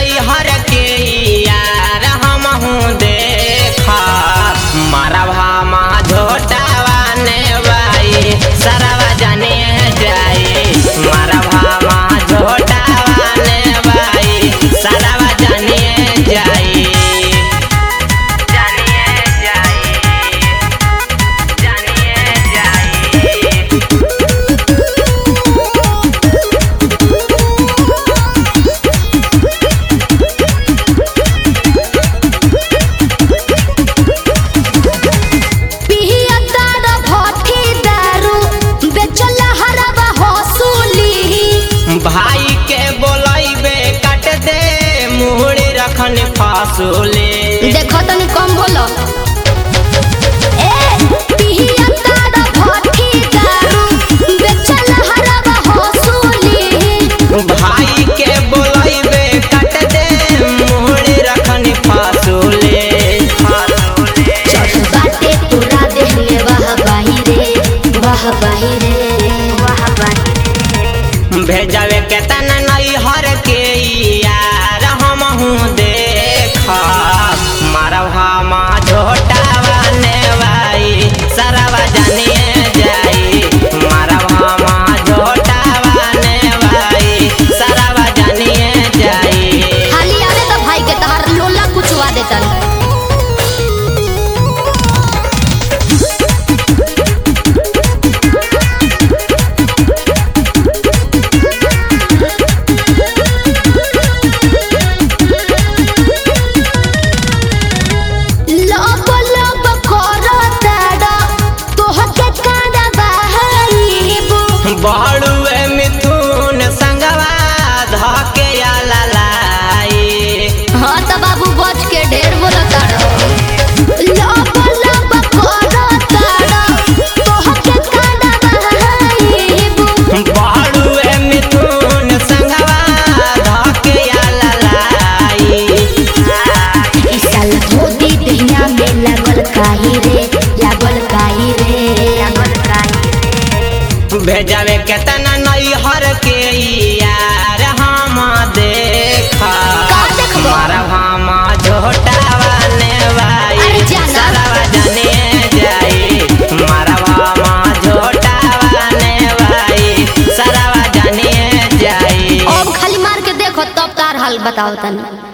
नैहर के यार हमहू देखा मारा भामा झोटावा ने बाई सरवा जाने जाए मारा भामा झोटावा ने बाई सरवा जाने जाए भाई के बोलाइबे काट दे मुहरे रखन फासुले देखो तनी कम बोलो ए पिहिया तारा भट्टी दारू बेचला हरबा हसूली भाई के बोलाइबे काट दे मुहरे रखन फासुले चल बाटे तोरा देहले वाह बाहिरे भेजवे के तन नैहर के यार हमहू देखा मारा भामा झोटावा ने बाई सरवा जाने जाई मारा भामा झोटावा ने बाई सरवा जाने जाई खाली आवे तो भाई के तहार लोला कुचवा देतन बाड़ुए मिथुन संगवा धके आला लाई हां त बाबू बच के ढेर बोलता लब लब करता तोहके कांदा बहाईबू बाड़ुए मिथुन संगवा धके आला लाई ई साल धोती दहिया में लागल काई रे भेजवे के तना नैहर के यार हम देखा मारा भामा झोटावा ने बाई सरवा जाने जाए मारा भामा झोटावा ने बाई सरवा जाने जाए अब खाली मार के देखो तब तार हाल बताओ तनी।